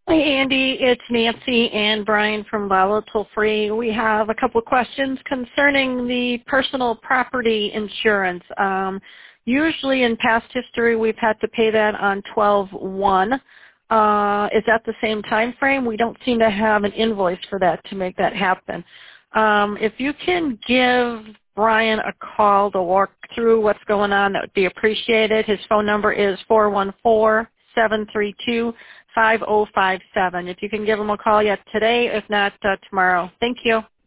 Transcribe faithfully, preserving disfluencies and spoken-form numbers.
Hi, Andy. It's Nancy and Brian from Volatile Free. We have a couple of questions concerning the personal property insurance. Um, usually in past history, we've had to pay that on twelve one. Uh, is that the same time frame? We don't seem to have an invoice for that to make that happen. Um, if you can give Brian a call to walk through what's going on, that would be appreciated. His phone number is four one four, seven three two, five oh five seven. If you can give him a call yet today, if not uh, tomorrow. Thank you.